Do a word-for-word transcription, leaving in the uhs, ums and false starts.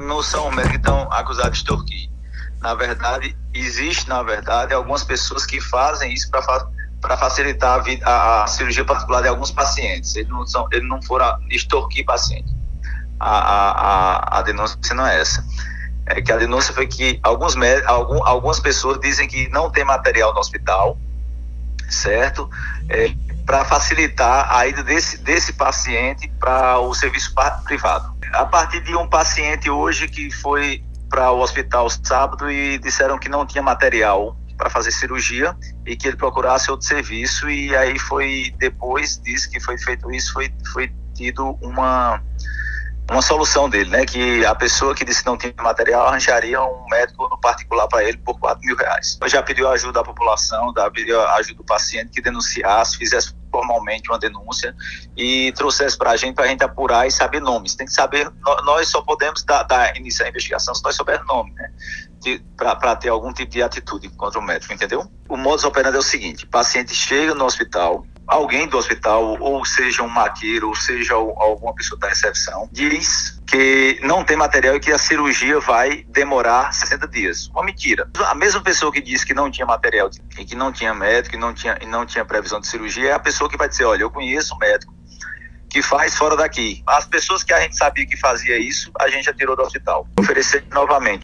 não são médicos que estão acusados de extorquir. Na verdade, existe, na verdade, algumas pessoas que fazem isso para fa para facilitar a, vida, a, a cirurgia particular de alguns pacientes. Eles não, são, eles não foram extorquir paciente. A, a, a, a denúncia não é essa. É que a denúncia foi que alguns, algum, algumas pessoas dizem que não tem material no hospital, certo? É, para facilitar a ida desse, desse paciente para o serviço privado. A partir de um paciente hoje que foi para o hospital sábado e disseram que não tinha material para fazer cirurgia e que ele procurasse outro serviço, e aí foi, depois disso que foi feito isso, foi, foi tido uma, uma solução dele, né? Que a pessoa que disse que não tinha material arranjaria um médico no particular para ele por quatro mil reais. Já pediu ajuda à população, pediu ajuda do paciente que denunciasse, fizesse formalmente uma denúncia e trouxesse para a gente, para a gente apurar e saber nomes. Tem que saber, nós só podemos dar, dar iniciar a investigação se nós soubermos nome, né? Para ter algum tipo de atitude contra o médico, entendeu? O modus operandi é o seguinte: o paciente chega no hospital, alguém do hospital, ou seja um maqueiro, ou seja alguma pessoa da recepção, diz que não tem material e que a cirurgia vai demorar sessenta dias. Uma mentira. A mesma pessoa que disse que não tinha material e que não tinha médico e não tinha, e não tinha previsão de cirurgia é a pessoa que vai dizer: olha, eu conheço um médico que faz fora daqui. As pessoas que a gente sabia que fazia isso, a gente já tirou do hospital. Oferecer novamente